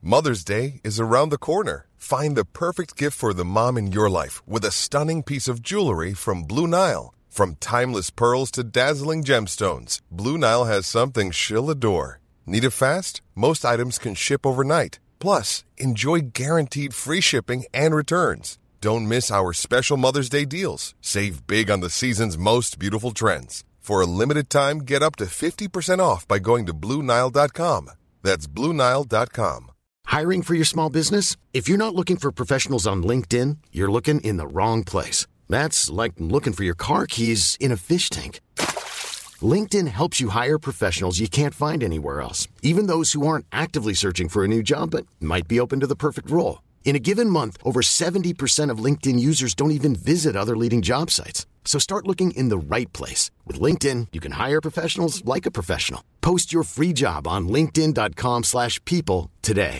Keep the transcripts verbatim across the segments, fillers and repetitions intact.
Mother's Day is around the corner. Find the perfect gift for the mom in your life with a stunning piece of jewelry from Blue Nile. From timeless pearls to dazzling gemstones, Blue Nile has something she'll adore. Need it fast? Most items can ship overnight. Plus, enjoy guaranteed free shipping and returns. Don't miss our special Mother's Day deals. Save big on the season's most beautiful trends. For a limited time, get up to fifty percent off by going to Blue Nile dot com. That's Blue Nile dot com. Hiring for your small business? If you're not looking for professionals on LinkedIn, you're looking in the wrong place. That's like looking for your car keys in a fish tank. LinkedIn helps you hire professionals you can't find anywhere else, even those who aren't actively searching for a new job but might be open to the perfect role. In a given month, over seventy percent of LinkedIn users don't even visit other leading job sites. So start looking in the right place. With LinkedIn, you can hire professionals like a professional. Post your free job on linkedin dot com slash people today.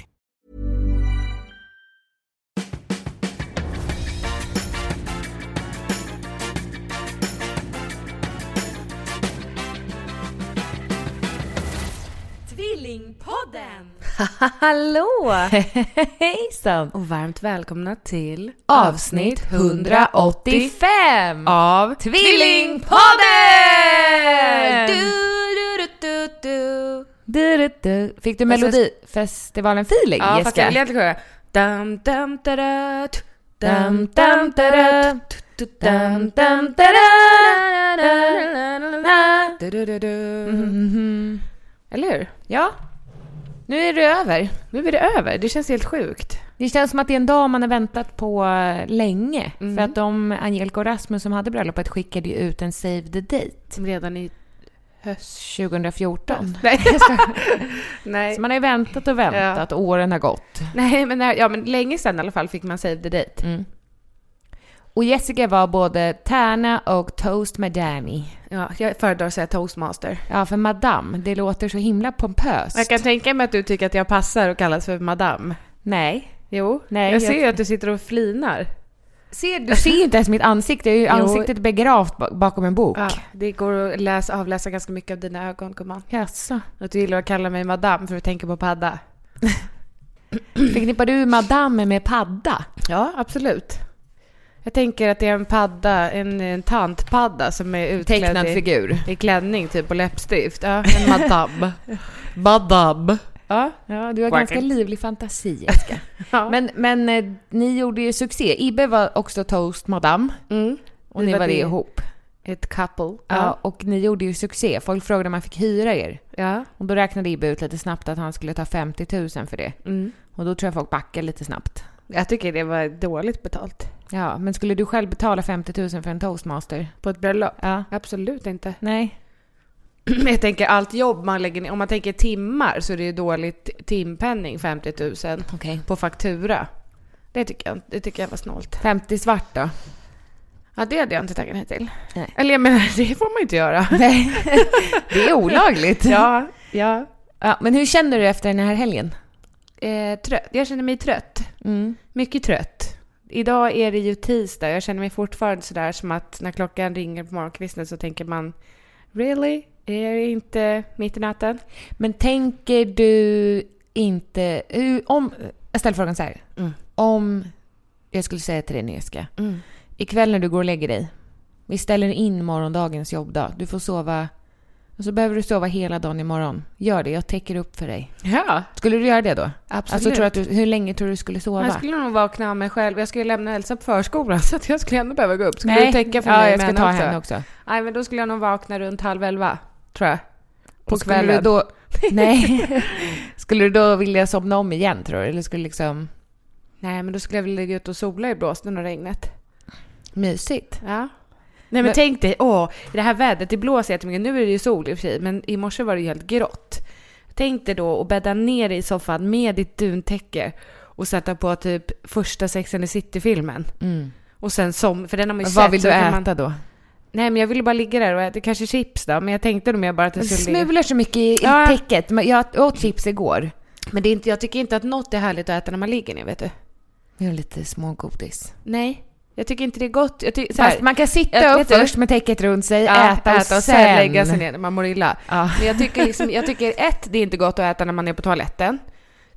Tvillingpodden! Hallå! Hejsan! Och varmt välkomna till avsnitt hundraåttiofem av Tvillingpodden! Du, du, du, du, du. Du, du. Fick du Melodifestivalen-feeling, ja, Jessica? fast jag vill egentligen sjunga dam, dam, da, dam, dam, da, dam, dam, da, eller hur? Ja. Nu är det över. Nu är det över. Det känns helt sjukt. Det känns som att det är en dag man har väntat på länge. Mm. För att de, Angelica och Rasmus som hade bröllopet, skickade ju ut en save the date. Redan i höst tjugofjorton. Nej, jag ska... Nej. Så man har ju väntat och väntat. Ja. Åren har gått. Nej, men, ja, men länge sedan i alla fall fick man save the date. Mm. Och Jessica var både tärna och toast madame. Ja, jag föredrar att säga toastmaster. Ja, för madame, det låter så himla pompöst. Jag kan tänka mig att du tycker att jag passar och kallas för madame. Nej. Jo, Nej, jag ser ju jag... att du sitter och flinar. Ser, du ser ju inte ens mitt ansikte. Jag är ju ansiktet begravt bakom en bok. Ja, det går att läsa, avläsa ganska mycket av dina ögon, gumman. Jaså. Att du gillar att kalla mig madame för att tänka på padda. Förknippar du madame med padda? Ja, absolut. Jag tänker att det är en padda, en, en tantpadda som är utklädd tecknad i, figur. i klänning typ och läppstift. Ja, en madame. Madame. Ja, ja, du har Quack. ganska livlig fantasi, Jessica. Ja. Men, men eh, ni gjorde ju succé. Ibbe var också toast madame. Mm. Och ni var, var det ihop. Ett couple. Ja. Ja, och ni gjorde ju succé. Folk frågade om man fick hyra er. Ja. Och då räknade Ibbe ut lite snabbt att han skulle ta femtio tusen för det. Mm. Och då tror jag folk backade lite snabbt. Jag tycker det var dåligt betalt. Ja, men skulle du själv betala femtio tusen för en toastmaster? På ett bröllop? Ja. Absolut inte. Nej. Jag tänker allt jobb man lägger ner. Om man tänker timmar så är det ju dåligt timpenning, femtio tusen okay. på faktura. Det tycker jag, det tycker jag var snålt. femtio svart då? Ja, det hade jag inte taggat nej till. Nej. Eller jag menar, det får man inte göra. Nej, det är olagligt. ja, ja. ja. Men hur känner du efter den här helgen? Eh, trött. Jag känner mig trött. Mm. Mycket trött. Idag är det ju tisdag. Jag känner mig fortfarande sådär som att när klockan ringer på morgonkvisten så tänker man, really? Är det inte mitt i natten? Men tänker du inte... Om, jag ställer frågan så här. Mm. Om jag skulle säga till dig, Neska. Mm. Ikväll när du går och lägger dig. Vi ställer in morgondagens jobbdag. Du får sova... Och så behöver du sova hela dagen imorgon. Gör det, jag täcker upp för dig. Ja. Skulle du göra det då? Absolut. Alltså, tror att du, hur länge tror du du skulle sova? Jag skulle nog vakna av mig själv. Jag skulle lämna Elsa på förskolan så att jag skulle ändå behöva gå upp. Skulle Nej. du täcka för ja, mig jag ska med ta också? henne också. Nej, men då skulle jag nog vakna runt halv elva, tror jag. På Och skulle kvällen. du då... Nej. Skulle du då vilja somna om igen, tror du? Eller skulle liksom... Nej, men då skulle jag vilja ligga ut och sola i blåsten och regnet. Mysigt. Ja. Nej, men, men tänk dig, åh, i det här vädret, det blåser jättemycket. Nu är det ju sol i och för sig, men i morse var det ju helt grått. Tänk dig då att bädda ner i soffan med ditt duntäcke och sätta på typ första Sex and the City-filmen. Mm. Och sen som, för den har man ju Vad sett. Vad vill du äta man... då? Nej, men jag ville bara ligga där och äta kanske chips då. Men jag tänkte nog mer bara att det skulle... Det smular så mycket i ja. täcket. Jag åt chips igår. Men det är inte, jag tycker inte att något är härligt att äta när man ligger ner, vet du. Jag har lite smågodis. Nej, jag tycker inte det är gott. Jag tycker, så Fast här, man kan sitta jag, upp först med täcket runt sig, ja, äta, och, äta och sen... sen lägga sig ner när man mår illa. Ja. Men jag tycker, liksom, jag tycker ett, det är inte gott att äta när man är på toaletten.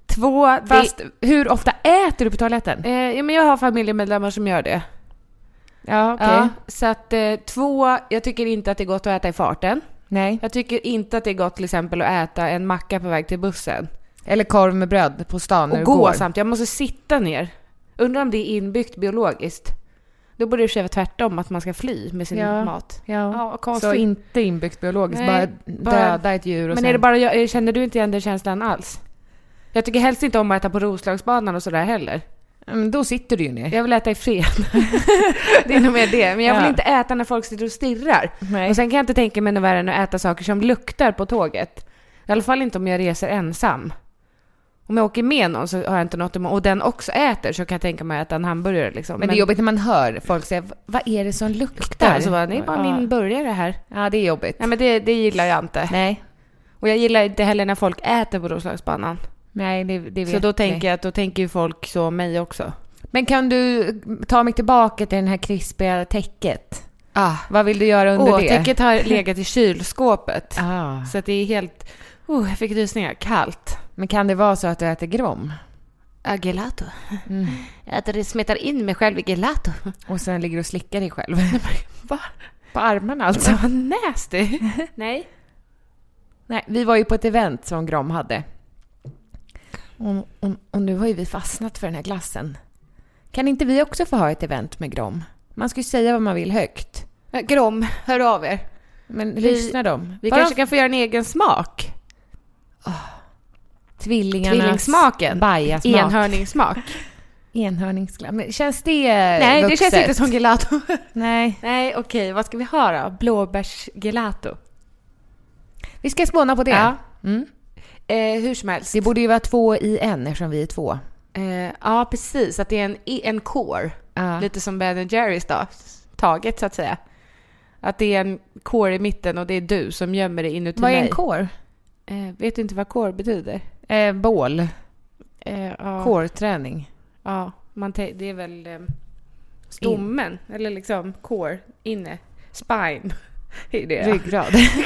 Två, Fast det, hur ofta äter du på toaletten? eh, ja, men jag har familjemedlemmar som gör det. Ja, okej. Ja, så att eh, två, jag tycker inte att det är gott att äta i farten. Nej. Jag tycker inte att det är gott till exempel att äta en macka på väg till bussen. Eller korv med bröd på stan när Och du gå går. samtidigt. Jag måste sitta ner. Undrar om det är inbyggt biologiskt. Då borde det ske tvärtom, att man ska fly med sin Ja. mat. Ja, Ja, konstigt. så inte inbyggt biologiskt, Nej, bara bara- döda ett djur och Men sen... är det bara jag, känner du inte igen den känslan alls? Jag tycker helst inte om att äta på Roslagsbanan och sådär heller. Men då sitter du ju ner. Jag vill äta i fred. Det är nog mer det. Men jag vill Ja. inte äta när folk sitter och stirrar. Nej. Och sen kan jag inte tänka mig något värre än att äta saker som luktar på tåget. I alla fall inte om jag reser ensam. Om jag åker med någon så har jag inte något emot. Och den också äter så kan jag tänka mig att äta en hamburgare. Liksom. Men det är jobbigt när man hör folk säga, vad är det som luktar? Alltså, det är bara Ja. min burgare här. Ja, det är jobbigt. Nej, men det, det gillar jag inte. Nej, Och jag gillar inte heller när folk äter på Roslagsbanan. nej det, det vet Så då jag. tänker jag att då tänker ju folk så om mig också. Men kan du ta mig tillbaka till den här krispiga täcket? Ah. Vad vill du göra under Åh, det? täcket har legat i kylskåpet. Ah. Så att det är helt... Oh, jag fick rysningar. Kallt. Men kan det vara så att du äter grom? Ah, gelato. Mm. Jag äter det, smetar in mig själv i gelato. Och sen ligger du och slickar dig själv? Va? På armarna alltså? Så vad nasty. Nej. Nej, vi var ju på ett event som Grom hade. Och, och, och nu har ju vi fastnat för den här glassen. Kan inte vi också få ha ett event med Grom? Man ska ju säga vad man vill högt. Grom, hör av er. Men Vi- lyssnar de? Vi Bara kanske kan få göra en egen smak. tvillingarnas Tvillingsmaken. bajasmak. Enhörningssmak. Enhörningsglass. Men känns det Nej, vuxet? det känns inte som gelato. Nej. Nej, okej. Vad ska vi ha då? Blåbärsgelato. Vi ska spåna på det. Ja. Mm. Eh, hur som helst. Det borde ju vara två i en eftersom vi är två. Eh, ja, precis. Att det är en, en core. Ja. Lite som Ben and Jerrys då. Taget så att säga. Att det är en core i mitten och det är du som gömmer det inuti Vad är mig. en core? Eh, vet du inte vad core betyder? Eh, bål. Eh, ja. Core-träning. Ja, man te- det är väl eh, stommen. Eller liksom core, inne. Spine. är det. Ryggrad.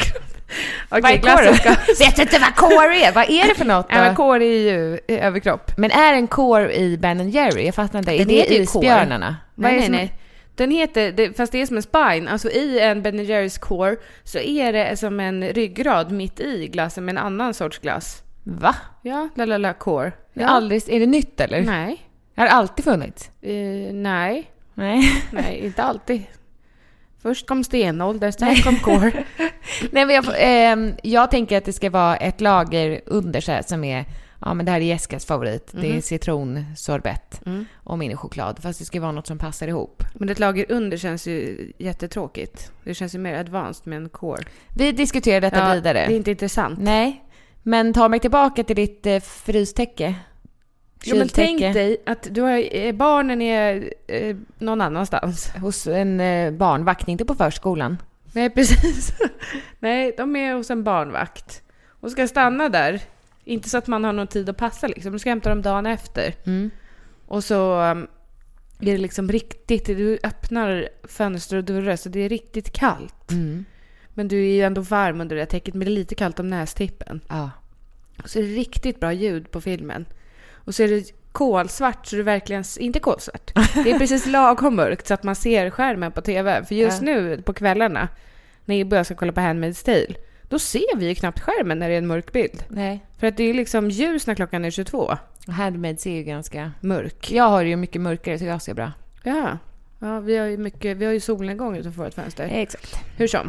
Okej, Vad är glassen core? ska... Vet du inte vad core är? Vad är det för något då? Ja, men core är ju i överkropp. Men är en core i Ben and Jerry? Jag fattar inte. Är Den det heter ju isbjörnarna? Vad Nej, är det nej, som- nej. Den heter, det, fast det är som en spine. Alltså i en Ben and Jerrys core så är det som en ryggrad mitt i glassen med en annan sorts glass. Va? Ja, la la la core. Jag har aldrig... Är det nytt eller? Nej. Har det alltid funnits? Eh, nej. Nej. Nej, inte alltid. Först kom stenålder, sen kom core. Nej, men jag, eh, jag tänker att det ska vara ett lager under så här, som är, ja men det här är Jessicas favorit. Det är Mhm. citronsorbett Mm. och minichoklad. Fast det ska vara något som passar ihop. Men ett lager under känns ju jättetråkigt. Det känns ju mer advanced med en core. Vi diskuterar detta Ja, vidare. Det är inte intressant. Nej, men ta mig tillbaka till ditt eh, frystäcke. Jo, men tänk Kyltäcke. dig att du har, eh, barnen är eh, någon annanstans. Hos en eh, barnvakt, inte på förskolan. Nej, precis. Nej, de är hos en barnvakt. Och ska stanna där. Inte så att man har någon tid att passa liksom. Du ska hämta dem dagen efter. Mm. Och så um, är det liksom riktigt... Du öppnar fönster och dörrar så det är riktigt kallt. Mm. Men du är ju ändå varm under det här täcket. Men det är lite kallt om nästippen. Ja. Och så är det riktigt bra ljud på filmen. Och så är det kolsvart så det verkligen... Inte kolsvart. Det är precis lagom mörkt så att man ser skärmen på tv. För just Ja. nu på kvällarna när jag börjar ska kolla på Handmaid's Tale, då ser vi ju knappt skärmen när det är en mörk bild. Nej. För att det är liksom ljus när klockan är tjugotvå. Handmaids är ju ganska... Mörk. Jag har ju mycket mörkare så jag ser bra. Ja. Ja, vi har ju mycket... Vi har ju solnedgång utanför vårt fönster. Exakt. Hur som.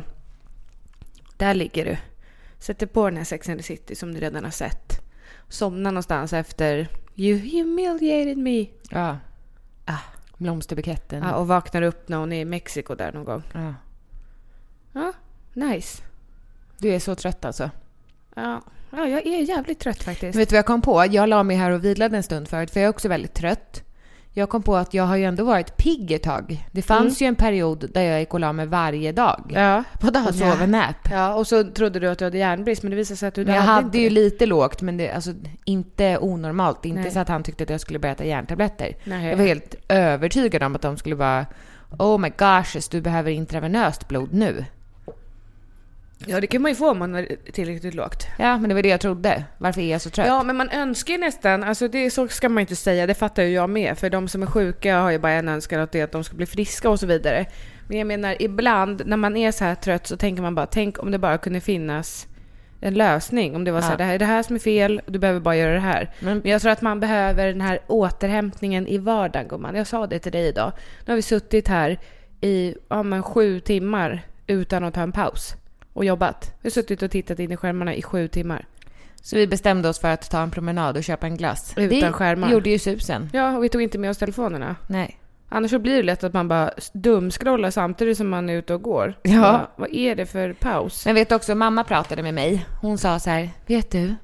Där ligger du. Sätter på den här Sex and the City som du redan har sett. Somnar någonstans efter You humiliated me. Ja. Ah. Blomsterbuketten. Ja, och vaknar upp när hon är i Mexiko där någon gång. Ja. Ja, nice. Du är så trött alltså. Ja, ja jag är jävligt trött faktiskt. Vet du vad jag kom på? Jag la mig här och vilade en stund förut för jag är också väldigt trött. Jag kom på att jag har ju ändå varit pigg ett tag. Det fanns ju en period där jag gick och la mig varje dag. Ja, på dagen. Och sov en nap. Ja, och så trodde du att du hade järnbrist, men det visade sig att du Men jag hade hade inte ju det. lite lågt, men det, alltså, inte onormalt. Inte Nej. så att han tyckte att jag skulle börja äta järntabletter. Nej. Jag var helt övertygad om att de skulle vara oh my gosh, du behöver intravenöst blod nu. Ja, det kan man ju få om man är tillräckligt lågt. Ja, men det var det jag trodde. Varför är jag så trött? Ja, men man önskar ju nästan, alltså det, så ska man inte säga, det fattar ju jag med. För de som är sjuka har ju bara en önskan att det är att de ska bli friska och så vidare. Men jag menar, ibland när man är så här trött så tänker man bara, tänk om det bara kunde finnas en lösning. Om det var så här, Ja. det här är det här som är fel, du behöver bara göra det här. Men- Men jag tror att man behöver den här återhämtningen i vardagen, gumman. Jag sa det till dig idag. Nu har vi suttit här i ja, men sju timmar utan att ta en paus och jobbat. Vi har suttit och tittat in i skärmarna i sju timmar. Så vi bestämde oss för att ta en promenad och köpa en glass. Utan vi skärmar. gjorde ju susen. Ja, och vi tog inte med oss telefonerna. Nej. Annars så blir det lätt att man bara dumscrollar samtidigt som man är ute och går. Ja. Vad, vad är det för paus? Men vet du också, mamma pratade med mig. Hon sa så här, vet du?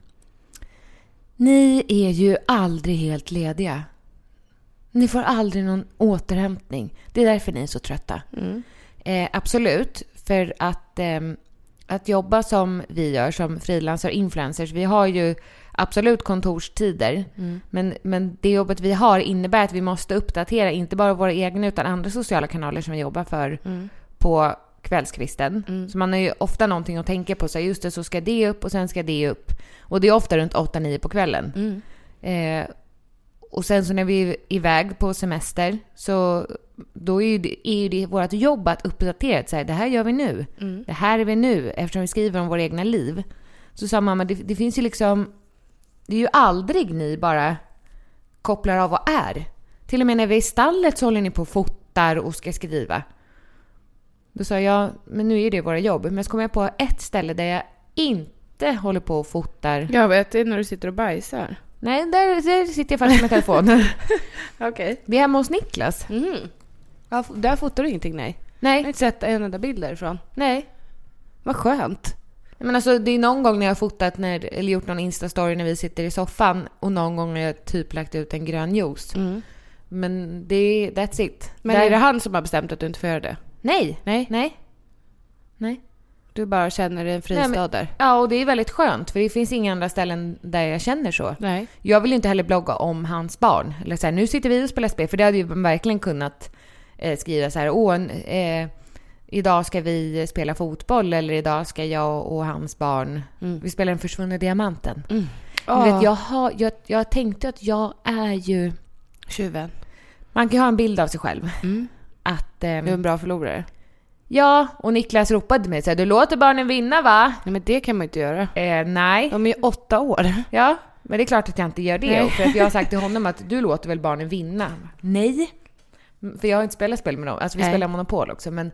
Ni är ju aldrig helt lediga. Ni får aldrig någon återhämtning. Det är därför ni är så trötta. Mm. Eh, absolut, för att, eh, att jobba som vi gör som frilansar och influencers, vi har ju absolut kontorstider, Mm. men, men det jobbet vi har innebär att vi måste uppdatera inte bara våra egna utan andra sociala kanaler som vi jobbar för Mm. på kvällskvisten. Mm. Så man har ju ofta någonting att tänka på, så här, just det, så ska det upp och sen ska det upp. Och det är ofta runt åtta nio på kvällen. Mm. Eh, och sen så när vi är iväg på semester så då är ju det, är ju det vårt jobb att uppdatera. Så här, det här gör vi nu. Mm. Det här är vi nu eftersom vi skriver om våra egna liv. Så sa mamma, det, det finns ju liksom, det är ju aldrig ni bara kopplar av och är. Till och med när vi är i stallet så håller ni på och fotar och ska skriva. Då sa jag, men nu är det våra jobb. Men så kom jag på ett ställe där jag inte håller på och fotar. Jag vet, det är när du sitter och bajsar. Nej, där, där sitter jag faktiskt med telefonen. Okej. Okay. Vi är hemma hos Niklas. Mm. Ja, där fotar du ingenting, nej. Jag har Nej, inte sett en enda bild därifrån. nej. Vad skönt. Men alltså, det är någon gång när jag har fotat när, eller gjort någon Insta-story när vi sitter i soffan och någon gång när jag typ lagt ut en grön juice. Mm. Men det, that's it. Men Där, är det han som har bestämt att du inte får göra det? Nej, Nej. nej, nej. Du bara känner dig en fristad Nej, men- där? Ja, och det är väldigt skönt för det finns inga andra ställen där jag känner så. Nej. Jag vill ju inte heller blogga om hans barn. Eller så här, nu sitter vi och spelar spel, för det hade ju verkligen kunnat eh, skriva så här, åh, eh, idag ska vi spela fotboll eller idag ska jag och hans barn, Mm. vi spelar den försvunna diamanten. Mm. Du Oh. vet, jag, har, jag, jag tänkte att jag är ju, Tjuven. man kan ju ha en bild av sig själv. Mm. Att, ehm, Du är en bra förlorare. ja, och Niklas ropade mig så här, du låter barnen vinna va? Nej, men det kan man inte göra. Eh, nej. De är ju åtta år. Ja, men det är klart att jag inte gör det. Nej. Och för att jag har sagt till honom att du låter väl barnen vinna? Nej. För jag har inte spelat spel med dem. Alltså vi Nej. spelar Monopol också. Men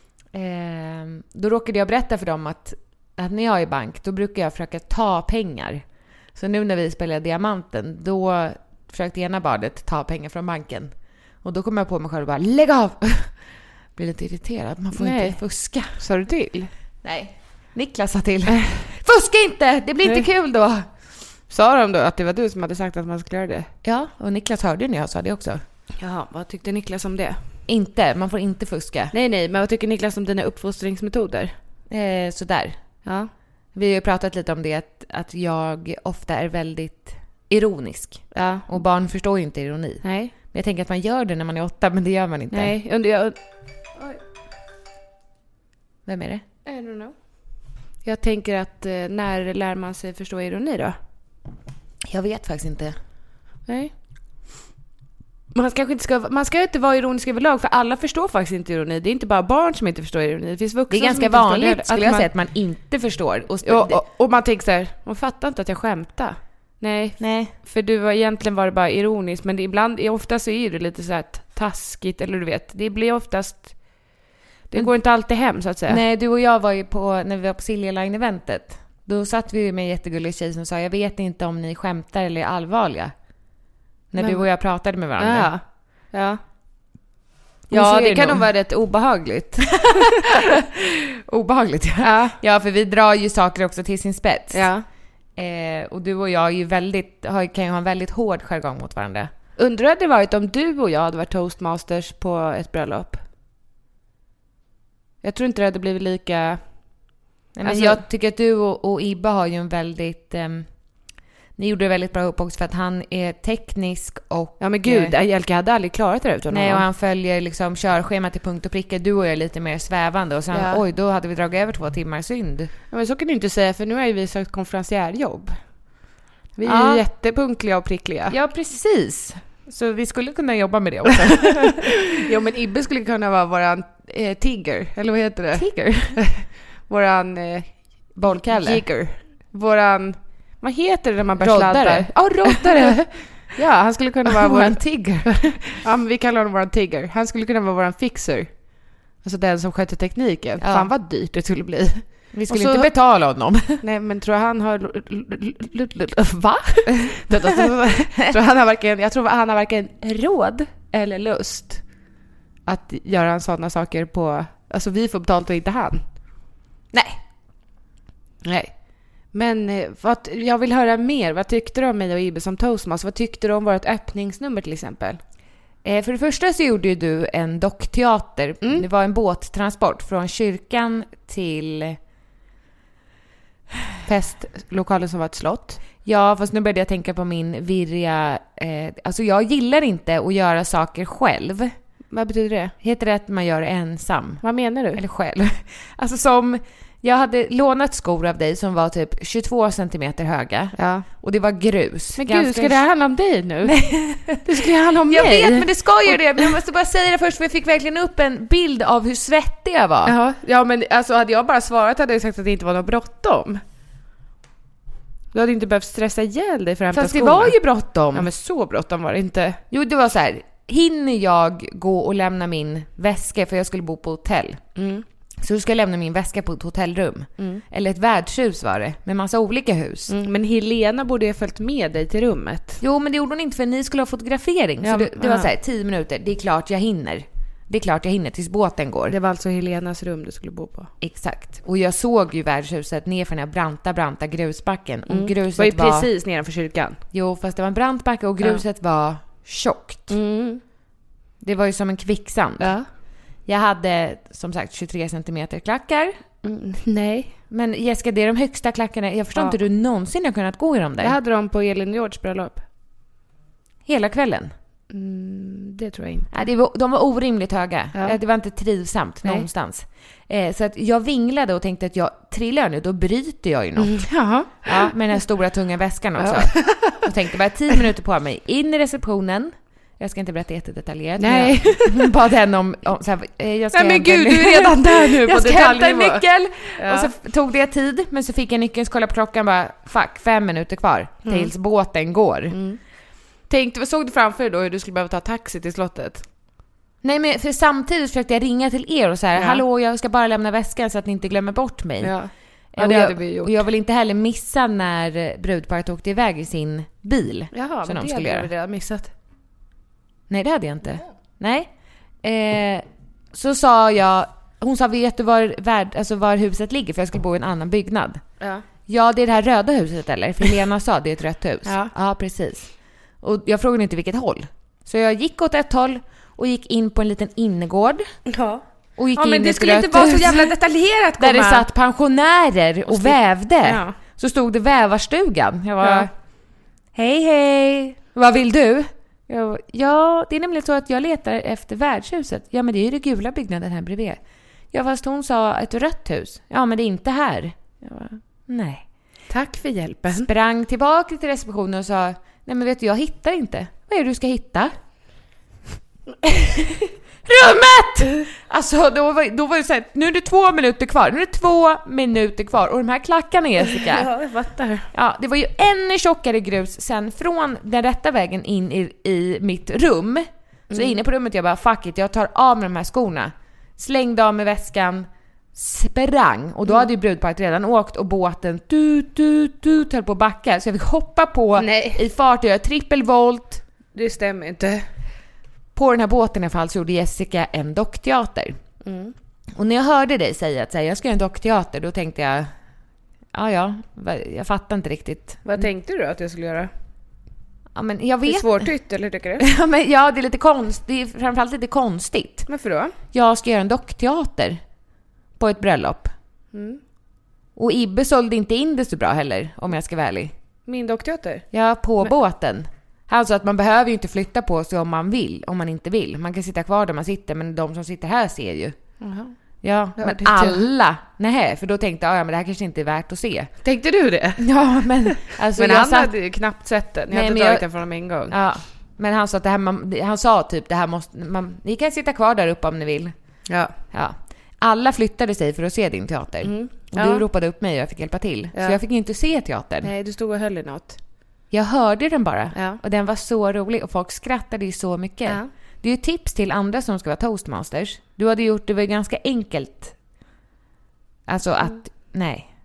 eh, då råkade jag berätta för dem att, att när jag är i bank, då brukar jag försöka ta pengar. Så nu när vi spelar Diamanten, då försökte ena barnet ta pengar från banken. Och då kom jag på mig själv och bara, lägg av! Blir lite irriterad. Man får Nej. inte fuska. Sa du till? Nej. Niklas sa till. Fuska inte! Det blir inte Nej. kul då! Sa de då att det var du som hade sagt att man skulle göra det? Ja, och Niklas hörde ju när jag sa det också. Jaha, vad tyckte Niklas om det? Inte, man får inte fuska. Nej, nej, men vad tycker Niklas om dina uppfostringsmetoder? Eh, sådär. Ja. Vi har ju pratat lite om det, att, att jag ofta är väldigt ironisk. Ja. Och barn förstår ju inte ironi. Nej. Men jag tänker att man gör det när man är åtta, men det gör man inte. Nej, under jag... Vem är det? I don't know. Jag tänker att eh, när lär man sig förstå ironi då? Jag vet faktiskt inte. Nej. Man ska, inte ska, man ska inte vara ironisk överlag, för alla förstår faktiskt inte ironi. Det är inte bara barn som inte förstår ironi. Det finns vuxna Det är ganska som inte förstår vanligt, det. skulle Att jag man, säga, att man inte förstår. Och, sp- och, och, och man tänker så här, man fattar inte att jag skämtar. Nej, Nej. för du var egentligen var det bara ironiskt, men det ibland, oftast så är det lite så här taskigt, eller du vet, det blir oftast, det Men- går inte alltid hem så att säga. Nej, du och jag var ju på, när vi var på Silja Line-eventet. Då satt vi med en jättegullig tjej som sa, jag vet inte om ni skämtar eller är allvarliga. När Men- du och jag pratade med varandra. Ja, ja. Och så Ja, är det det kan nog. nog vara rätt obehagligt. Obehagligt, ja. Ja. Ja, för vi drar ju saker också till sin spets. Ja. Eh, och du och jag är ju väldigt, har, kan ju ha en väldigt hård jargong mot varandra. Undrar hade det varit om du och jag hade varit toastmasters på ett bröllop? Jag tror inte det hade blivit lika... Nej, men Alltså- jag tycker att du och, och Ibba har ju en väldigt... ehm, Ni gjorde det väldigt bra upp också för att han är teknisk och... Ja men gud, Angelica hade aldrig klarat det utan Nej, honom. och han följer liksom körschemat till punkt och pricka. Du och jag är lite mer svävande. Och sen, Ja. oj, då hade vi dragit över två timmar, synd. Ja, men så kan du inte säga, för nu har ju vi sökt konferenciärjobb. Vi är Ja. ju jättepunktliga och prickliga. Ja, precis. Så vi skulle kunna jobba med det också. Jo, men Ibbe skulle kunna vara våran eh, tigger, eller vad heter det? Tigger. Våran eh, Bollkalle. jigger. Våran, vad heter det när man bär Roddare. sladdar? Ja, roddare. Ja, han skulle kunna vara Våran våran tigger. Ja, men vi kallar honom våran tigger. Han skulle kunna vara våran fixer. Alltså den som sköter tekniken. Ja. Fan vad dyrt det skulle bli. Vi skulle Och så- inte betala honom. Nej, men tror han har... Va? tror han har varken, jag tror han har varken råd eller lust att göra sådana saker på... Alltså vi får betalt och inte han. Nej. Nej. Men eh, vad, jag vill höra mer. Vad tyckte du om mig och Ibbe som toastmaster? Vad tyckte du om vårt öppningsnummer till exempel? Eh, för det första så gjorde ju du en dockteater. Mm. Det var en båttransport från kyrkan till... Festlokalen som var ett slott. Ja, fast nu började jag tänka på min virriga... Eh, alltså jag gillar inte att göra saker själv. Vad betyder det? Heter det att man gör det ensam? Vad menar du? Eller själv? Alltså som... Jag hade lånat skor av dig som var typ tjugotvå centimeter höga. Ja. Och det var grus. Men Ganska- gud, ska det här handla om dig nu? Det skulle handla om Jag mig. vet, men det ska ju det. Men jag måste bara säga det först, för jag fick verkligen upp en bild av hur svettig jag var. Ja, ja, men alltså hade jag bara svarat hade jag sagt att det inte var något bråttom. Du hade inte behövt stressa ihjäl dig för att hämta Fast det skorna. var ju bråttom. Ja, men så bråttom var det inte. Jo, det var så här. Hinner jag gå och lämna min väska, för jag skulle bo på hotell. Mm. Så du ska lämna min väska på ett hotellrum. Mm. Eller ett värdshus var det, med massa olika hus. Mm, men Helena borde ju ha följt med dig till rummet. Jo, men det gjorde hon inte, för ni skulle ha fotografering. Ja, så det, det var ja. så här, tio minuter. Det är klart jag hinner. Det är klart jag hinner tills båten går. Det var alltså Helenas rum du skulle bo på. Exakt. Och jag såg ju värdshuset ner för den här branta, branta grusbacken. Och Mm. gruset var ju var... precis nedanför kyrkan. Jo, fast det var en brant backe och gruset var tjockt. Mm. Det var ju som en kvicksand. Ja. Jag hade som sagt tjugotre centimeter klackar. Mm, nej. Men Jessica, det är de högsta klackarna. Jag förstår Ja. inte hur du någonsin har kunnat gå i dem där. Jag hade dem på Elin Georges bröllop. Hela kvällen. Mm, det tror jag inte. Ja, det var, de var orimligt höga. Ja. Eh, Det var inte trivsamt Nej. någonstans. Eh, så att jag vinglade och tänkte att jag trillar nu, då bryter jag ju något. Mm, jaha. Ja, med den här stora tunga väskan också. Och tänkte bara tio minuter på mig. In i receptionen. Jag ska inte berätta jättedetaljerat. Nej. Men jag bad henne om... om så här, eh, jag ska Nej men hämta gud, en- du är redan där nu på Jag ska hämta en detaljnivå. nyckel! Ja. Och så f- tog det tid, men så fick jag nyckeln, så kollade på klockan bara, fuck, fem minuter kvar tills båten går. Mm. Tänkte, vad såg du framför dig då hur du skulle behöva ta taxi till slottet? Nej, men för samtidigt försökte jag ringa till er och så här, Ja. hallå, jag ska bara lämna väskan så att ni inte glömmer bort mig. Ja, ja och, det jag, hade vi gjort. och jag vill inte heller missa när brudparet åkte iväg i sin bil. Jaha, som men de det skulle hade göra. vi redan missat. Nej, det hade jag inte. Nej. Eh, så sa jag, hon sa, vet du var, värd, alltså var huset ligger? För jag skulle bo i en annan byggnad. Ja. Ja, det är det här röda huset eller? För Helena sa, det är ett rött hus. Ja. Ja, precis. Och jag frågade inte vilket håll. Så jag gick åt ett håll och gick in på en liten innergård. Ja. Och gick Ja, in men i det ett skulle inte rött vara så hus. jävla detaljerat, Där det gumman. satt pensionärer och slip- vävde. Ja. Så stod det vävarstugan. Jag var, Ja. hej hej, vad vill du? Jag var, ja, det är nämligen så att jag letar efter värdshuset. Ja, men det är ju det gula byggnaden här bredvid. Ja, fast hon sa ett rött hus. Ja, men det är inte här. Jag var, nej. Tack för hjälpen. Sprang tillbaka till receptionen och sa, nej men vet du, jag hittar inte. Vad är det du ska hitta? Rummet! Alltså då var, då var det så här, nu är det två minuter kvar. Nu är det två minuter kvar. Och de här klackarna, Jessica. Ja, jag fattar. Ja, det var ju ännu tjockare grus sen från den rätta vägen in i, i mitt rum. Så Mm. inne på rummet jag bara, fuck it, jag tar av med de här skorna. Slängde av med väskan, sprang. Och då Mm. hade ju brudparet redan åkt och båten tut, tut, tut, höll på att backa. Så jag fick hoppa på Nej. i fart och göra trippelvolt. Det stämmer inte. På den här båten i alla fall så gjorde Jessica en dockteater. Mm. Och när jag hörde dig säga att så här, jag ska göra en dockteater, då tänkte jag, ja ja, jag fattar inte riktigt. Vad tänkte du att jag skulle göra? Ja, men jag Det är vet. svårt tytt, eller tycker du? Ja, men ja, det är lite konstigt. Det är framförallt lite konstigt. Varför då? Jag ska göra en dockteater på ett bröllop. Mm. Och Ibbe sålde inte in det så bra heller, om jag ska vara ärlig. Min dockteater? Ja, på Men... båten. Han sa att man behöver ju inte flytta på sig om man vill, om man inte vill. Man kan sitta kvar där man sitter, men de som sitter här ser ju. Uh-huh. Ja, ja, men alla, nej, för då tänkte jag, ja men det här kanske inte är värt att se. Tänkte du det? Ja, men alltså men jag han satt... hade ju knappt sett den. Jag nej, hade men tagit jag... den från honom en gång. Ja, men han sa att det här, man, han sa typ det här måste, man, ni kan sitta kvar där uppe om ni vill. Ja. Ja. Alla flyttade sig för att se din teater. Mm. Och ja. du ropade upp mig och jag fick hjälpa till. Ja. Så jag fick ju inte se teatern. Nej, du stod och höll i något. Jag hörde den bara. Ja. Och den var så rolig och folk skrattade ju så mycket. Ja. Det är ju tips till andra som ska vara toastmasters. Du hade gjort det var ganska enkelt. Alltså att, mm. nej.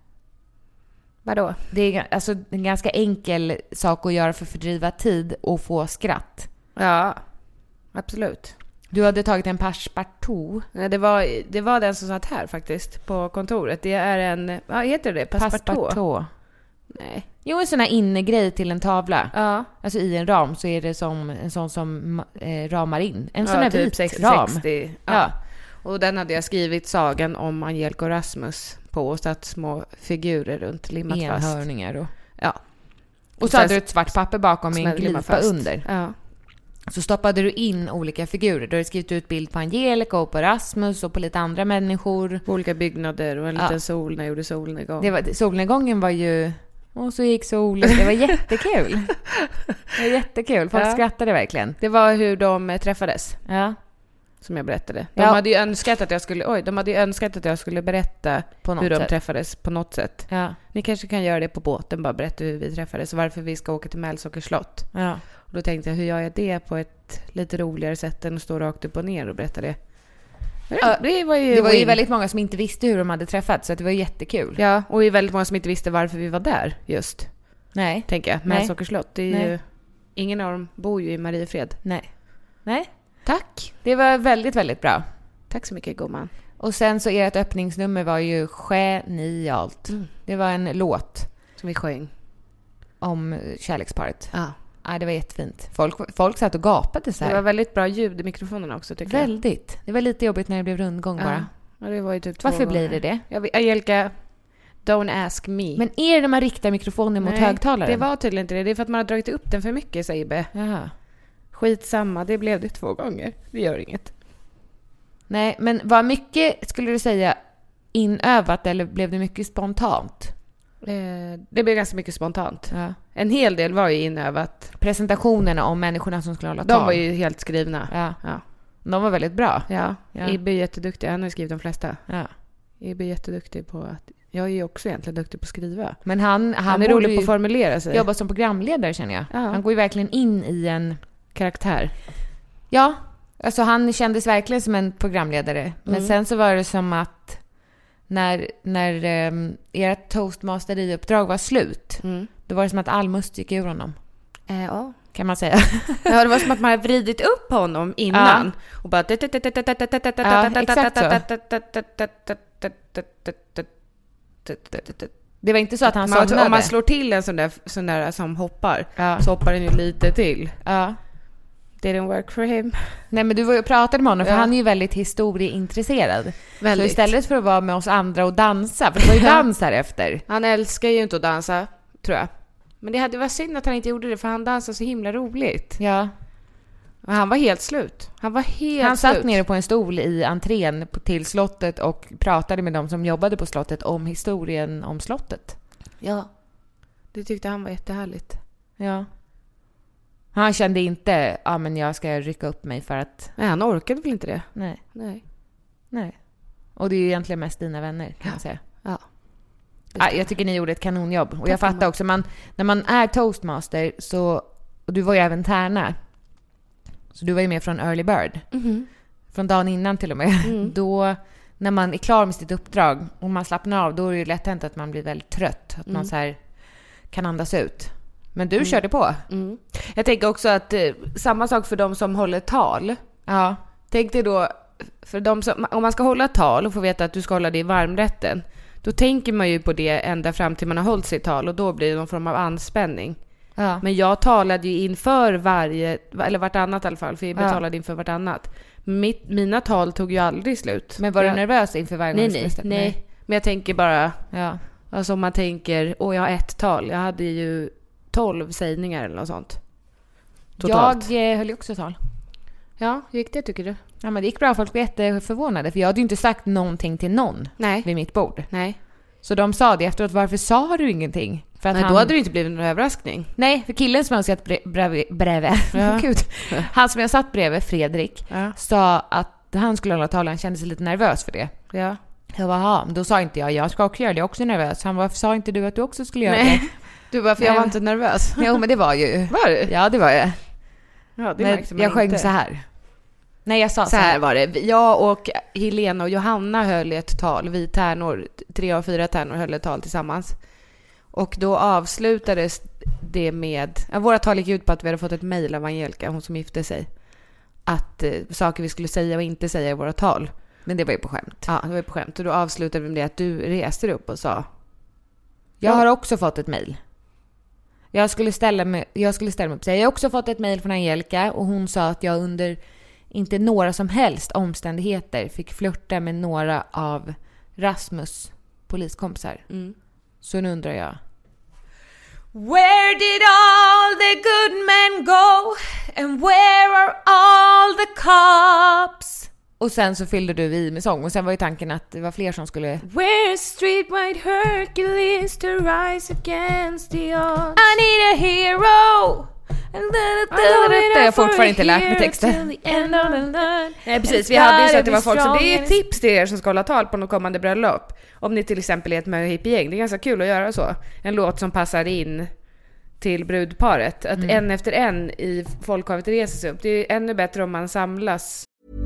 Vadå? Det är alltså en ganska enkel sak att göra för att fördriva tid och få skratt. Ja, absolut. Du hade tagit en passepartout. Nej, det var, det var den som satt här faktiskt på kontoret. Det är en, vad heter det? Passepartout. Passepartout. Nej. Jo, en sån här innegrej till en tavla. Ja. Alltså i en ram så är det som en sån som eh, ramar in. En ja, sån här typ vit sextio ram. sextio. Ja. Ja. Och den hade jag skrivit sagan om Angelica och Rasmus på och satt små figurer runt, limmat fast. Enhörningar och... Ja. Och, och så hade du ett svart papper bakom med en glipa under. Ja. Så stoppade du in olika figurer. Du hade skrivit ut bild på Angelica och på Rasmus och på lite andra människor. På olika byggnader och en liten ja. sol när jag gjorde solnedgång. Det var, solnedgången var ju... Och så gick solen. Det var jättekul. Det var jättekul. Folk ja. skrattade verkligen. Det var hur de träffades. Ja. Som jag berättade. De ja. hade ju önskat att jag skulle oj, de hade ju önskat att jag skulle berätta på något hur de sätt. träffades på något sätt. Ja. Ni kanske kan göra det på båten, bara berätta hur vi träffades och varför vi ska åka till Mälsåker slott. Ja. Och då tänkte jag, hur gör jag det på ett lite roligare sätt än att stå rakt upp och ner och berätta det. Ja, det var ju, det var ju väldigt många som inte visste hur de hade träffats, så det var jättekul. Ja, och det väldigt många som inte visste varför vi var där just. Nej. Tänker jag. Mälsåker slott. Det är Nej. ju, ingen av dem bor ju i Mariefred. Nej. Nej. Tack. Det var väldigt, väldigt bra. Tack så mycket, gumman. Och sen så ert öppningsnummer var ju genialt. Mm. Det var en låt. Som vi sjöng. Om kärleksparet. Ja. Ja, det var jättefint. Folk, folk satt och gapade så här. Det var väldigt bra ljud i mikrofonerna också, tycker jag. Väldigt. Det var lite jobbigt när det blev rundgång ja. bara. Ja, det var ju typ två Varför gånger. blir det det? Jag vet, Angelica, don't ask me. Men är det när man riktar mikrofonen mot Nej, högtalaren? det var tydligen inte det. Det är för att man har dragit upp den för mycket, säger Be. Jaha. Skitsamma, det blev det två gånger. Det gör inget. Nej, men var mycket, skulle du säga, inövat eller blev det mycket spontant? Eh, det blev ganska mycket spontant. Ja. En hel del var ju inövat. Presentationerna om människorna som skulle hålla tal. De var ju helt skrivna. Ja. Ja. De var väldigt bra. Ja, ja. Ibbe är jätteduktig. Han har skrivit de flesta. Ja. Ibbe är jätteduktig på att... Jag är ju också egentligen duktig på att skriva. Men han, han, han är rolig på att formulera sig. Jobba som programledare, känner jag. Ja. Han går ju verkligen in i en karaktär. Ja, alltså han kändes verkligen som en programledare. Men mm. sen så var det som att när, när um, ert toastmasteri-uppdrag var slut, mm. då var det som att all must gick ur honom. Eh, ja. Kan man säga. Ja, det var som att man hade vridit upp honom innan. Ja. Och bara... Ja, exakt så. Det var inte så att han man, somnade. Om man slår till en sån där, sån där som hoppar, ja. så hoppar den ju lite till. Ja. Didn't work for him. Nej, men du var ju pratade med honom, för ja. han är ju väldigt historieintresserad. Väldigt. Så istället för att vara med oss andra och dansa, för det var ju dans här efter. Han älskar ju inte att dansa, tror jag. Men det hade varit synd att han inte gjorde det, för han dansade så himla roligt. Ja. Och han var helt slut. Han var helt Han slut. satt nere på en stol i entrén till slottet och pratade med de som jobbade på slottet om historien om slottet. Ja. Det tyckte han var jättehärligt. Ja. Han kände inte, ja men jag ska rycka upp mig för att... Nej, han orkade väl inte det? Nej. Nej. Nej. Och det är ju egentligen mest dina vänner, kan ja. man säga. Ja. Ja, jag tycker ni gjorde ett kanonjobb. Och jag fattar också, man, när man är toastmaster så... Och du var ju även tärna. Så du var ju med från Early Bird. Mm-hmm. Från dagen innan till och med. Mm. Då, när man är klar med sitt uppdrag och man slappnar av, då är det ju lätt hänt att man blir väldigt trött. Att mm. man så här kan andas ut. Men du mm. körde på. Mm. Jag tänker också att eh, samma sak för de som håller tal. Ja. Tänk dig då, för de som, om man ska hålla tal och få veta att du ska hålla det i varmrätten, då tänker man ju på det ända fram till man har hållit sitt tal, och då blir det någon form av anspänning. Ja. Men jag talade ju inför varje, eller vartannat i alla fall, för jag ja. talade inför vartannat. Mitt, mina tal tog ju aldrig slut. Men var jag, du nervös inför varje gång? Nej, nej, nej. Men jag tänker bara, ja. alltså om man tänker, åh jag har ett tal. Jag hade ju tolv sägningar eller något sånt. Totalt. Jag eh, höll ju också tal. Ja, hur gick det tycker du? Ja, men det gick bra. Folk var jätteförvånade. För jag hade ju inte sagt någonting till någon Nej. vid mitt bord. Nej. Så de sa det efteråt. Varför sa du ingenting? För att Nej, han... då hade det inte blivit någon överraskning. Nej, för killen som jag satt bre- bredvid... bredvid. Ja. Gud. Han som jag satt bredvid, Fredrik, Ja. sa att han skulle hålla tal. Han kände sig lite nervös för det. Ja. Jag bara, ja, då sa inte jag, jag ska också göra det, jag är också nervös. Han bara, varför sa inte du att du också skulle göra Nej. det? Du bara, för jag Nej. var inte nervös. Jo, men det var ju. Var du? Ja, det var jag. Ja, det Men märkte man jag sjöng inte. så här. Nej, jag sa Så här var det. Jag och Helena och Johanna höll ett tal. Vi tärnor, tre av fyra tärnor höll ett tal tillsammans. Och då avslutades det med... Ja, våra tal gick ut på att vi hade fått ett mejl av Angelica, hon som gifte sig. Att eh, saker vi skulle säga och inte säga i våra tal. Men det var ju på skämt. Ja, det var på skämt. Och då avslutade vi med det att du reste dig upp och sa... Jag har också fått ett mejl. Jag skulle ställa mig, jag skulle ställa mig upp och säga, jag har också fått ett mejl från Angelica och hon sa att jag under inte några som helst omständigheter fick flirta med några av Rasmus poliskompisar. Mm. Så nu undrar jag. Where did all the good men go? And where are all the cops? Och sen så fyllde du i med sång. Och sen var ju tanken att det var fler som skulle... Where's street white Hercules to rise against the odds? I need a hero! Jag har fortfarande inte lärt mig texten. Nej, precis. Vi hade ju så att det var folk som... Det är ett tips till er som ska hålla tal på något kommande bröllop. Om ni till exempel är ett möhippigäng. Det är ganska kul att göra så. En låt som passar in till brudparet. Att mm. en efter en i folkhavet reser sig upp. Det är ännu bättre om man samlas.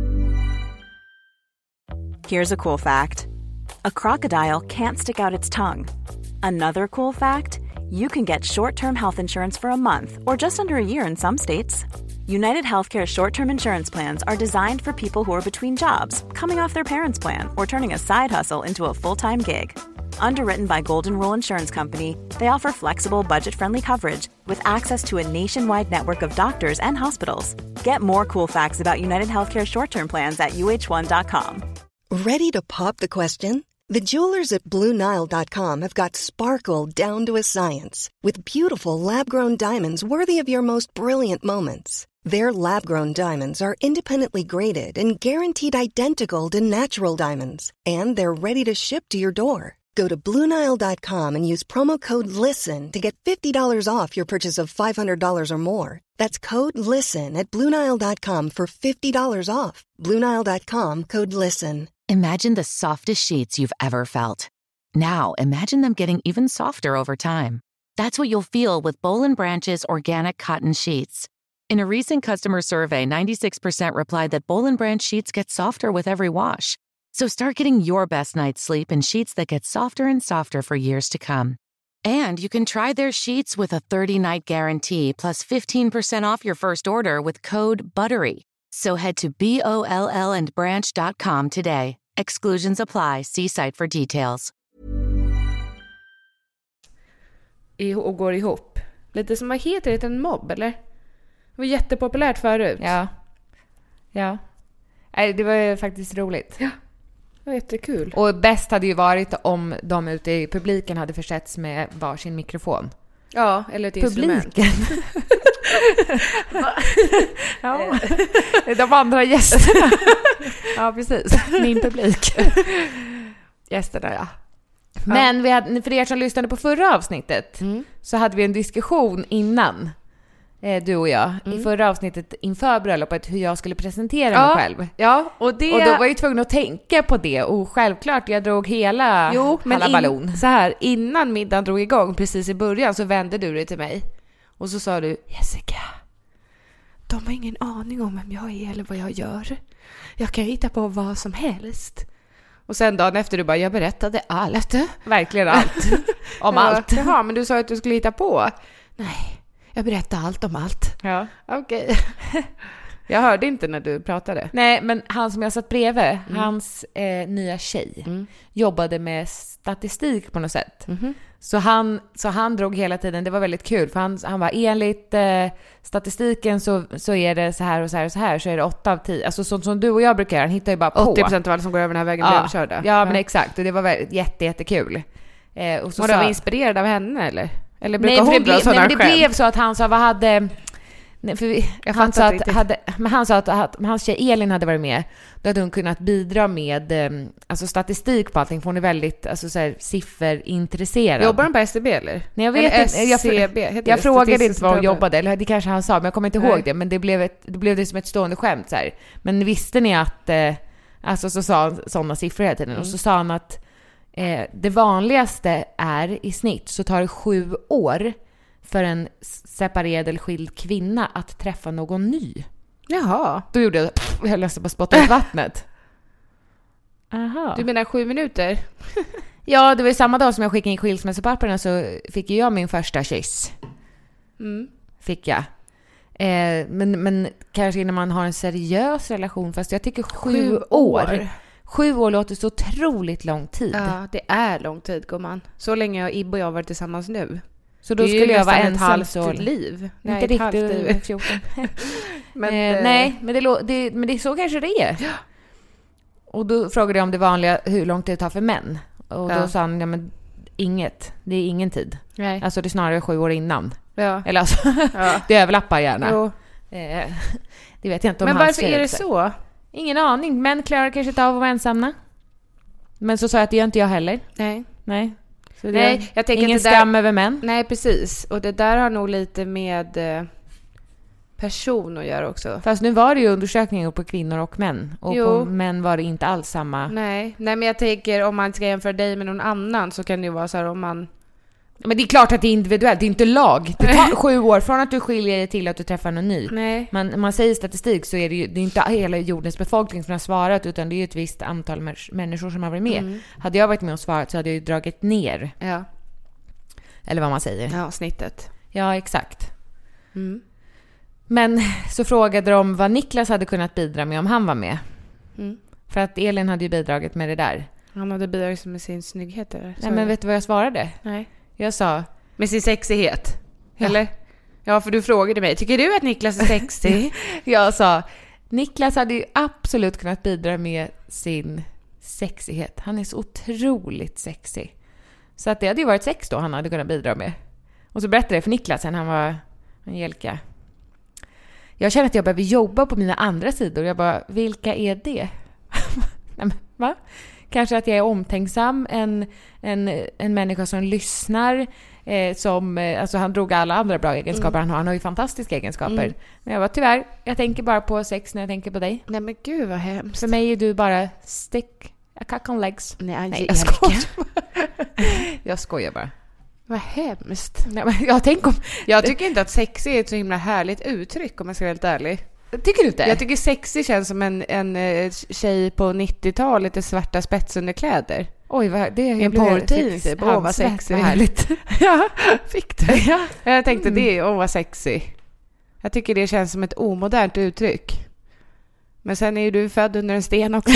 Here's a cool fact. A crocodile can't stick out its tongue. Another cool fact, you can get short-term health insurance for a month or just under a year in some states. United Healthcare short-term insurance plans are designed for people who are between jobs, coming off their parents' plan, or turning a side hustle into a full-time gig. Underwritten by Golden Rule Insurance Company, they offer flexible, budget-friendly coverage with access to a nationwide network of doctors and hospitals. Get more cool facts about United Healthcare short-term plans at U H one dot com. Ready to pop the question? The jewelers at Blue Nile dot com have got sparkle down to a science with beautiful lab-grown diamonds worthy of your most brilliant moments. Their lab-grown diamonds are independently graded and guaranteed identical to natural diamonds, and they're ready to ship to your door. Go to Blue Nile dot com and use promo code LISTEN to get fifty dollars off your purchase of five hundred dollars or more. That's code LISTEN at Blue Nile dot com for fifty dollars off. Blue Nile dot com, code LISTEN. Imagine the softest sheets you've ever felt. Now, imagine them getting even softer over time. That's what you'll feel with Boll and Branch's organic cotton sheets. In a recent customer survey, ninety-six percent replied that Boll and Branch sheets get softer with every wash. So start getting your best night's sleep in sheets that get softer and softer for years to come. And you can try their sheets with a thirty-night guarantee plus fifteen percent off your first order with code BUTTERY. So head to B O L L and branch dot com today. Exclusions apply. See site for details. I, och går ihop. Lite som, vad heter det? En mobb, eller? Det var jättepopulärt förut. Ja. Ja. Nej, det var ju faktiskt roligt. Ja. Det var jättekul. Och bäst hade ju varit om de ute i publiken hade försetts med varsin mikrofon. Ja, eller ett instrument. Publiken. Ja. De andra gästerna. Ja, precis. Min publik. Gästerna, ja. Men vi hade, för er som lyssnade på förra avsnittet mm. så hade vi en diskussion innan, eh, du och jag, mm. i förra avsnittet inför bröllopet hur jag skulle presentera ja. mig själv. Ja, och, det... och då var jag tvungen att tänka på det och självklart, jag drog hela jo, men alla in, ballon. Så här, innan middagen drog igång, precis i början, så vände du dig till mig och så sa du, Jessica, de har ingen aning om vem jag är eller vad jag gör. Jag kan hitta på vad som helst. Och sen dagen efter du bara, jag berättade allt. Verkligen allt. Om ja, allt. Jaha, men du sa att du skulle hitta på. Nej, jag berättade allt om allt. Ja. Okej. Okay. Jag hörde inte när du pratade. Nej, men han som jag satt bredvid, mm. hans eh, nya tjej, mm. jobbade med statistik på något sätt. Mm-hmm. Så, han, så han drog hela tiden, det var väldigt kul. För han, han var enligt eh, statistiken så, så är det så här och så här och så här. Så är det åtta av tio. Alltså sånt som du och jag brukar göra, han hittar ju bara på. åttio procent av alla som går över den här vägen blir ja. överkörda. Ja, ja, men exakt. Och det var väldigt, jätte, jättekul. Eh, och så var sa, de inspirerade av henne eller? Eller brukar nej, hon det dra blev, sådana nej, men det skämt? blev så att han sa, vad hade... Nej, för vi, Jag han, sa fattar att, hade, men han sa att, att hans tjej Elin hade varit med. Då hade hon kunnat bidra med eh, alltså statistik på allting. För hon är väldigt alltså, så här, sifferintresserad. Jobbar hon på S C B eller? Nej, jag vet eller inte. Jag, S C B, heter jag det? frågade inte var hon Statistisk jobbade. Eller det kanske han sa, men jag kommer inte Nej. ihåg det. Men det blev, ett, det blev det som ett stående skämt. Så här. Men visste ni att... Eh, alltså så sa han sådana siffror hela tiden. Mm. Och så sa han att eh, det vanligaste är i snitt så tar det sju år för en separerad eller skild kvinna att träffa någon ny. Jaha. Då gjorde jag... Jag höll nästan på att spotta ut vattnet. Aha. Du menar sju minuter? Ja, det var ju samma dag som jag skickade in skilsmässopapperna så fick ju jag min första kyss. Mm. Fick jag. Eh, men, men kanske innan man har en seriös relation. Fast jag tycker sju, Sju år. år. Sju år låter så otroligt lång tid. Ja, det är lång tid, gumman. Så länge har Ibbe och jag varit tillsammans nu. Så då det är skulle ju jag vara nästan ensam ett så... halvt liv. Nej, Inte ett halvt riktigt liv. fjorton. Men, eh, eh, nej, men det, lå- det, men det är så kanske det är. Och då frågade jag om det vanliga, hur lång tid det tar för män. Och då Ja. sa han, ja men inget. Det är ingen tid. Nej. Alltså det är snarare sju år innan. Ja. Eller alltså, Ja. det överlappar gärna. Jo. Eh, det vet jag inte om Men han varför säger är det så? Ingen aning. Män klarar kanske inte av att vara ensamma. Men så sa jag att det gör inte jag heller. Nej. Nej. Så det Nej, jag tänker ingen att det där- skam över män. Nej, precis. Och det där har nog lite med eh, person att göra också. Fast nu var det ju undersökningar på kvinnor och män. Och Jo. på män var det inte alls samma. Nej. Nej, men jag tänker om man ska jämföra dig med någon annan så kan det ju vara så här om man... Men det är klart att det är individuellt. Det är inte lag. Det tar sju år från att du skiljer dig till att du träffar någon ny. Nej. Men man säger statistik så är det ju det är inte hela jordens befolkning som har svarat utan det är ju ett visst antal människ- människor som har varit med. Mm. Hade jag varit med och svarat så hade jag ju dragit ner. Ja. Eller vad man säger. Ja, snittet. Ja, exakt. Mm. Men så frågade de vad Niklas hade kunnat bidra med om han var med. Mm. För att Elin hade ju bidragit med det där. Han hade bidragit med sin snygghet. Eller? Nej, men vet du vad jag svarade? Nej. Jag sa... Med sin sexighet. Ja. Eller? Ja, för du frågade mig. Tycker du att Niklas är sexig? Jag sa, Niklas hade ju absolut kunnat bidra med sin sexighet. Han är så otroligt sexig. Så att det hade ju varit sex då han hade kunnat bidra med. Och så berättade jag för Niklas sen han var Angelica. Jag känner att jag behöver jobba på mina andra sidor. Jag bara, vilka är det? Nej, men, va? Kanske att jag är omtänksam, en, en, en människa som lyssnar, eh, som, eh, alltså han drog alla andra bra egenskaper mm. han har. Han har ju fantastiska egenskaper. Mm. Men jag var tyvärr, jag tänker bara på sex när jag tänker på dig. Nej men gud vad hemskt. För mig är du bara stick a cock on legs. Nej, Nej jag skojar. jag skojar bara. Vad hemskt. Nej, men jag, tänk om, jag tycker inte att sexig är ett så himla härligt uttryck om jag ska vara helt ärlig. Tycker du inte? Jag tycker sexig känns som en, en tjej på nittiotalet i svarta spetsunderkläder. Oj, vad, det är en porrtidning typ. Åh, vad sexig. Härligt. Ja, fick du? Ja. Jag tänkte Mm. det, åh vad sexig. Jag tycker det känns som ett omodernt uttryck. Men sen är ju du född under en sten också.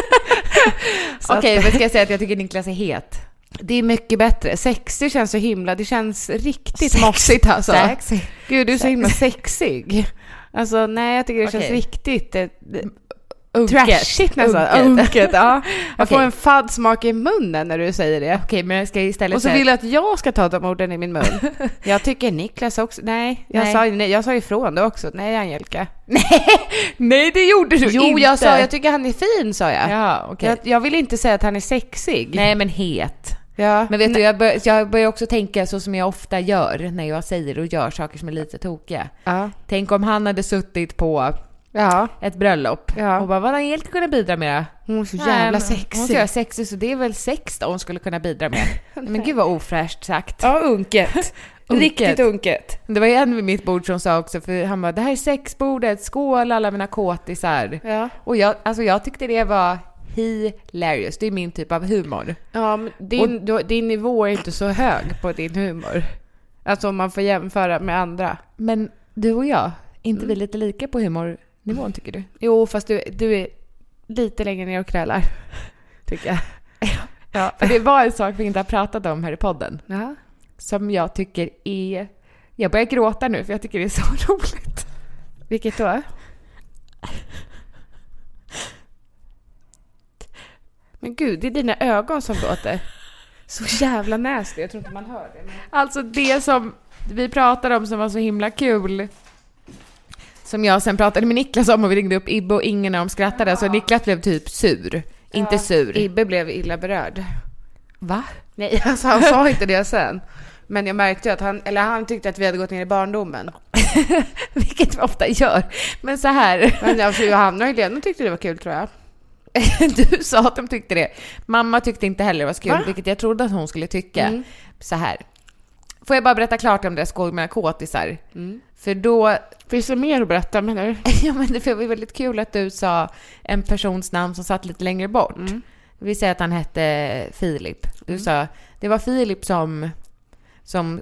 Okej, okay, men ska jag säga att jag tycker Niklas är het? Det är mycket bättre. Sexig känns så himla, det känns riktigt Sex. mossigt alltså. Sexy. Gud, du är så himla sexig. Alltså nej, jag tycker det okay. känns riktigt eh, Unket. trashigt nästan. Unket. Unket, ja. Jag okay. får en fadd smak i munnen när du säger det. Okej, okay, men jag ska istället och så vill jag att jag ska ta de orden i min mun. Jag tycker Niklas också. Nej, jag, nej. Sa, nej, jag sa ifrån det också. Nej, Angelica. Nej, nej det gjorde du jo, inte. Jo, jag sa, jag tycker han är fin, sa jag. Ja, okay. jag. Jag vill inte säga att han är sexig. Nej, men het. Ja. Men vet du, jag, bör, jag börjar också tänka så som jag ofta gör när jag säger och gör saker som är lite tokiga. Ja. Tänk om han hade suttit på ja. ett bröllop ja. och bara, vad hade Angelica kunnat bidra med? Hon är så jävla Nej, sexig. Hon är sexig, så det är väl sex då hon skulle kunna bidra med. Men gud vad ofräscht sagt. Ja, unket. Riktigt unket. Det var ju en vid mitt bord som sa också, för han bara, det här är sexbordet, skål alla mina kåtisar. Ja. Och jag, alltså jag tyckte det var hilarious. Det är min typ av humor. Ja, men din, och, din nivå är inte så hög på din humor. Alltså om man får jämföra med andra. Men du och jag, inte mm. vi lite lika på humornivån tycker du? Jo, fast du, du är lite längre ner och krälar, tycker jag. Ja, för det var en sak vi inte har pratat om här i podden. Ja. Som jag tycker är... Jag börjar gråta nu för jag tycker det är så roligt. Vilket då? Men gud, det är dina ögon som låter. Så jävla nasty, jag tror inte man hör det. Men... Alltså det som vi pratade om som var så himla kul, som jag sen pratade med Niklas om och vi ringde upp Ibbe och ingen av dem skrattade. Ja. Så Niklas blev typ sur. Ja. Inte sur. Ibbe blev illa berörd. Va? Nej, alltså han sa inte det sen. Men jag märkte att han, eller han tyckte att vi hade gått ner i barndomen. Vilket vi ofta gör. Men så här. Men alltså, Johanna och Helena tyckte det var kul, tror jag. Du sa att de tyckte det. Mamma tyckte inte heller det var så kul, Va? vilket jag trodde att hon skulle tycka. Mm. Så här. Får jag bara berätta klart om det skål med kåtisar? Mm. För då... Finns det mer att berätta, menar du? Ja, men det var väldigt kul att du sa en persons namn som satt lite längre bort. Mm. Vi säger att han hette Filip. Du mm. sa, det var Filip som... som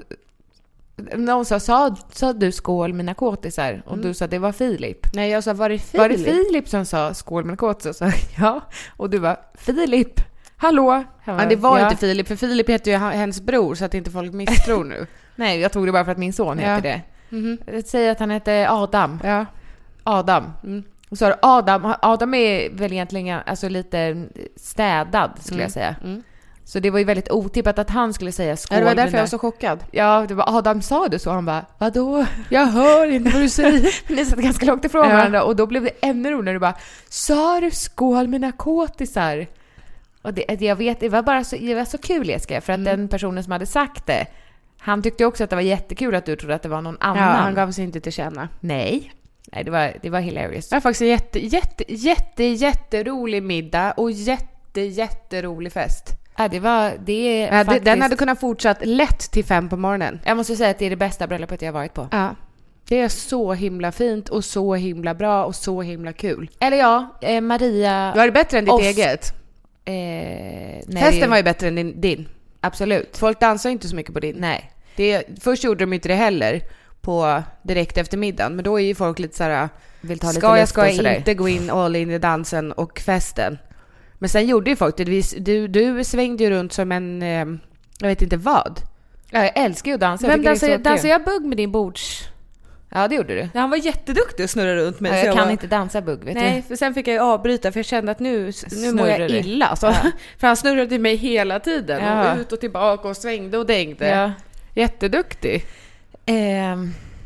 någon sa, sa, sa du skål med narkotisar? Och mm. du sa, det var Filip. Nej, jag sa, var det Filip? Var det Filip som sa skål med narkotisar? Så, ja. Och du var, Filip, hallå? Ja, det var ja. inte Filip, för Filip heter ju hennes bror, så att inte folk misstror nu. Nej, jag tog det bara för att min son heter ja. det. Mm-hmm. Säg att han heter Adam. Ja. Adam. Mm. Och så har Adam, Adam är väl egentligen alltså lite städad, skulle mm. jag säga. Mm. Så det var ju väldigt otippat att han skulle säga skål. Ja, det var därför jag var så chockad. Ja, det var Adam sa du så. Han bara, vadå? Jag hör inte vad du säger. Ni satt ganska långt ifrån ja. varandra. Och då blev det ännu roligare. Du bara, sa du skål med narkotisar? Och det, jag vet, det var bara så, det var så kul, Jessica. För att mm. den personen som hade sagt det, han tyckte också att det var jättekul att du trodde att det var någon annan. Ja, han gav sig inte till känna. Nej. Nej, det var, det var hilarious. Det var faktiskt en jätte, jätte, jätte, jätterolig middag. Och jätte, jätterolig fest. Ja, det var det ja, faktiskt... Den hade kunnat fortsatt lätt till fem på morgonen. Jag måste säga att det är det bästa bröllopet jag har varit på. Ja. Det är så himla fint och så himla bra och så himla kul. Eller ja, eh, Maria... Var det bättre än ditt Oss... eget? Eh, nej, Festen det... var ju bättre än din, din. Absolut. Folk dansar inte så mycket på din. Nej. Det, först gjorde de inte det heller på direkt efter middagen. Men då är ju folk lite så här... Vill ta lite ska jag, ska jag sådär. inte gå in all in i dansen och festen? Men sen gjorde ju folk det. Du, du svängde ju runt som en... Eh, jag vet inte vad. Ja, jag älskar ju att dansa. Men dansade dansa jag bugg med din bords? Ja, det gjorde du. Ja, han var jätteduktig att snurra runt mig. Ja, jag, jag kan var... inte dansa bugg, vet Nej, du. för sen fick jag ju avbryta för jag kände att nu, nu mår jag illa. Så. Ja. För han snurrade i mig hela tiden. Ja. Och ut och tillbaka och svängde och dängde. Ja. Jätteduktig. Eh,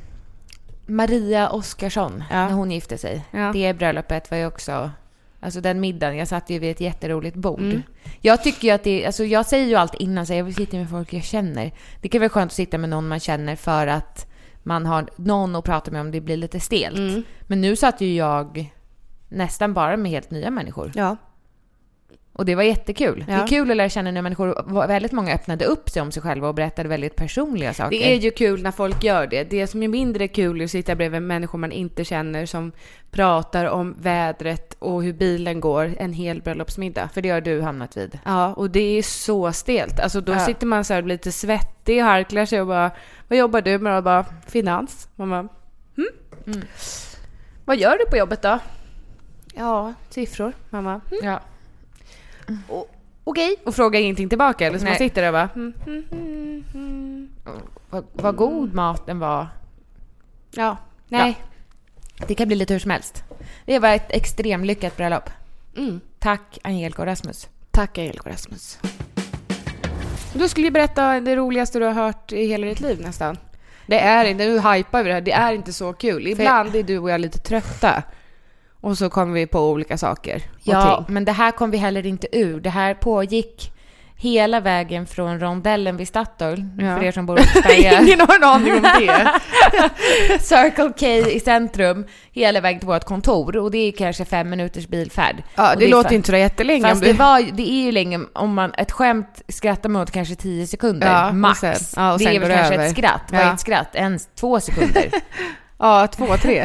Maria Oskarsson, ja. när hon gifte sig. Ja. Det bröllopet var ju också... Alltså den middagen, jag satt ju vid ett jätteroligt bord. Mm. Jag tycker ju att det, alltså jag säger ju allt innan, så jag vill sitta med folk jag känner. Det kan vara skönt att sitta med någon man känner för att man har någon att prata med om det blir lite stelt. Mm. Men nu satt ju jag nästan bara med helt nya människor. Ja. Och det var jättekul. Ja. Det är kul att lära känna nya människor. Väldigt många öppnade upp sig om sig själva och berättade väldigt personliga saker. Det är ju kul när folk gör det. Det som är mindre kul är att sitta bredvid människor man inte känner som pratar om vädret och hur bilen går en hel bröllopsmiddag. För det har du hamnat vid. Ja, och det är så stelt. Alltså då ja. sitter man så här lite svettig och harklar sig och bara, vad jobbar du med? Och bara, finans. Man bara, hm? Mm. Vad gör du på jobbet då? Ja, siffror. Mamma. Mm. Ja. Okej. Okay. Och fråga ingenting tillbaka. Eller så man sitter där och bara... Mm, mm, mm, mm. Vad, vad god maten var. Ja. Nej. Ja. Det kan bli lite hur som helst. Det var ett extremt lyckat bröllop. Mm. Tack Angelica och Rasmus. Tack Angelica och Rasmus. Du skulle ju berätta det roligaste du har hört i hela ditt liv nästan. Det är inte... Nu hypar vi det här. Det är inte så kul. Ibland är du och jag lite trötta. Och så kommer vi på olika saker. Ja, ting. Men det här kom vi heller inte ur. Det här pågick hela vägen från rondellen vid Statoil. Ja. För er som bor i Sverige. Ingen har en aning om det. Circle K i centrum. Hela vägen till vårt kontor. Och det är kanske fem minuters bilfärd. Ja, det, det låter för... inte så jättelänge. Fast det, var, det är ju länge. Om man ett skämt skrattar mot kanske tio sekunder. Ja, max. Och sen, ja, och det sen är väl kanske över. ett skratt. Vad ja. är ett skratt? Ens två sekunder. Ja, två, tre.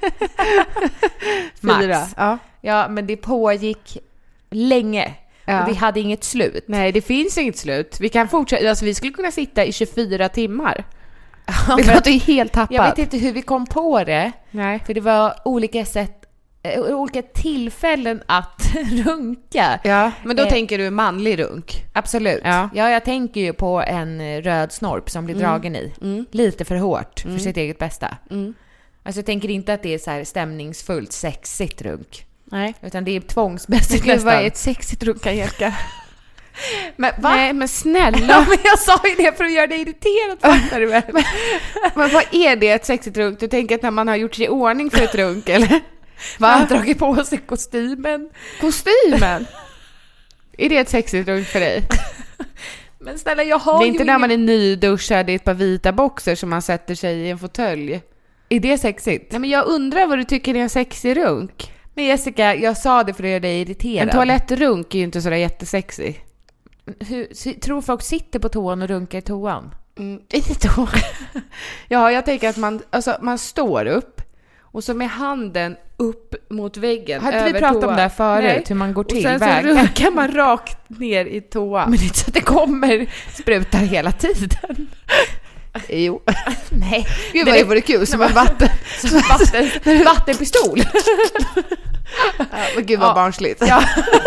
Fyra. Ja. Ja, men det pågick länge. Ja. Och det hade inget slut. Nej, det finns inget slut. Vi kan fortsätta. Alltså, vi skulle kunna sitta i tjugofyra timmar. Ja, det låter ju helt tappat. Jag vet inte hur vi kom på det. Nej. För det var olika sätt, olika tillfällen att runka. Ja, men då eh, tänker du manlig runk. Absolut. Ja. Ja, jag tänker ju på en röd snorp som blir mm. dragen i. Mm. Lite för hårt mm. för sitt eget bästa. Mm. Alltså jag tänker inte att det är så här stämningsfullt, sexigt runk. Nej. Utan det är tvångsmässigt nästan. nästan. Vad är ett sexigt runk, Angelica? Men, va? Nej, men snälla. Ja, men jag sa ju det för att göra dig irriterad, fattar du väl? men, men vad är det, ett sexigt runk? Du tänker att när man har gjort sig i ordning för ett runk, eller? Man har dragit på sig kostymen. Kostymen? Är det ett sexigt runk för dig? Men snälla, jag har Det är ju inte ingen... när man är nyduschad i ett par vita boxer som man sätter sig i en fåtölj. Är det sexigt? Nej, men jag undrar vad du tycker är en sexig runk. Men Jessica, jag sa det för att göra dig irriterad. En toalettrunk är ju inte sådär jättesexig. Hur, tror folk sitter på toan och runkar i toan? Mm, i toan? Ja, jag tänker att man, alltså, man står upp och så med handen upp mot väggen. Hade vi pratat toan om det här förut? Nej. Hur man går till och sen väg. så runkar man rakt ner i toan. Men det är inte så att det kommer sprutar hela tiden. Jo. Nej. Gud vad det vore kul, som en vatten, som vatten, vattenpistol. Ja, men gud vad ja. barnsligt. Ja.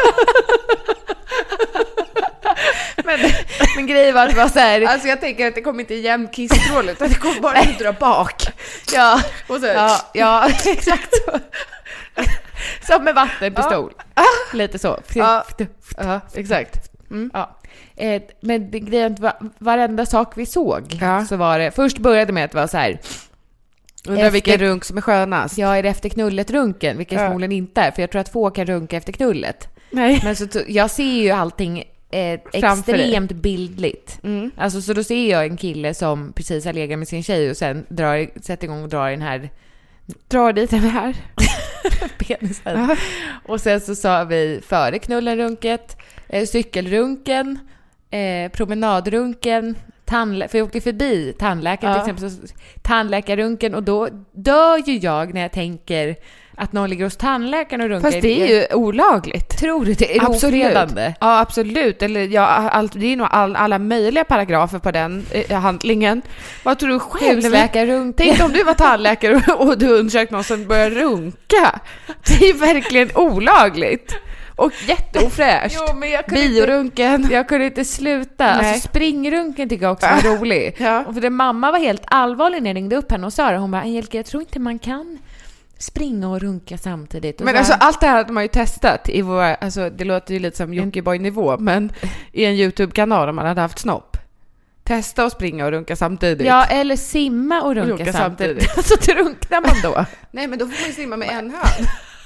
men, men grejen var att det var så här. Alltså jag tänker att det kommer inte jämn kissstrål, utan det kommer bara att dra bak. Ja, och så. Ja, ja, exakt så. Som med vattenpistol. Ja. Lite så. Ja, ja exakt. Mm. Ja. Eh, men det grejen var varenda sak vi såg, ja. så var det, först började med att det var så här. Undrar efter, vilken runk som är skönast. Ja, är det efter knullet runken, vilket ja. förmodligen inte är, för jag tror att få kan runka efter knullet. Nej. Men så jag ser ju allting eh, extremt bildligt. Mm. Alltså så då ser jag en kille som precis har legat med sin tjej och sen drar, sätter igång och drar den här drar dit den här penisen. Uh-huh. Och sen så sa vi före knullen runket, eh, cykelrunken, eh, promenadrunken, tandlä- för jag åkte förbi tandläkaren uh-huh. till exempel, så, tandläkarrunken, och då dör ju jag när jag tänker att någon ligger hos tandläkaren och runkar. Fast det är ju olagligt. Tror du det är ofredande? Ja, absolut. Eller ja, allt, det är nog all, alla möjliga paragrafer på den eh, handlingen. Vad tror du själv? Husläkarrunken. Tänk om du var tandläkare och, och du undersökt någon som börjar runka. Det är verkligen olagligt. Och jätteofräscht. Jo, men jag biorunken. Inte, jag kunde inte sluta. Alltså, springrunken tycker jag också var rolig. Ja. Och för det, mamma var helt allvarlig när jag ringde upp henne och sa det. Hon bara, Angelica, jag tror inte man kan springa och runka samtidigt. Och men så alltså allt det här hade man ju testat i våra, alltså det låter ju lite som Jockiboi-nivå, men i en YouTube-kanal om man hade haft snopp. Testa att springa och runka samtidigt. Ja, eller simma och runka, runka samtidigt. samtidigt. Så drunknar man då. Nej, men då får man ju simma med en hand.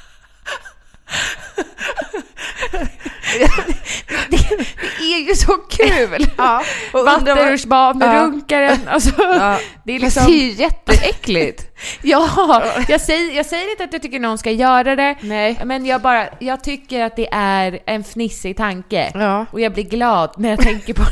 det, det, det är ju så kul. Ja. Vattenrutschbanerunkaren. Ja. Alltså, ja. Det är liksom... det är ju jätteäckligt. Ja, jag säger, jag säger inte att jag tycker någon ska göra det. Nej. Men jag bara, jag tycker att det är en fnissig tanke. Ja. Och jag blir glad när jag tänker på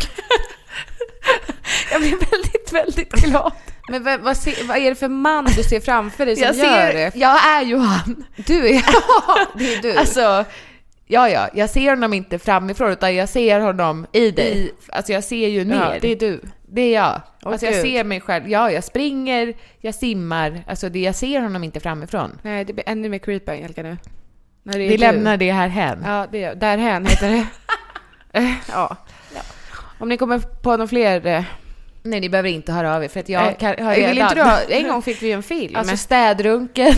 jag blir väldigt, väldigt glad. Men vad, vad, se, vad är det för man du ser framför dig som jag gör ser, det? Jag är ju han. Du är, ja, det är du. Alltså, ja, ja, jag ser honom inte framifrån, utan jag ser honom i dig. I, alltså jag ser ju ner. Ja, det är du. Det är jag. Oh, alltså jag ser mig själv. Ja, jag springer, jag simmar. Alltså det, jag ser honom inte framifrån. Nej, det blir ännu mer creepy, Angelica, nu. När det är Vi du. lämnar det här hem. Ja, det är, därhän heter det. ja. ja. Om ni kommer på några fler... Eh... Nej, ni behöver inte höra av er, för att jag kan, har jag vill inte ha, en gång fick vi en film. Alltså städrunken.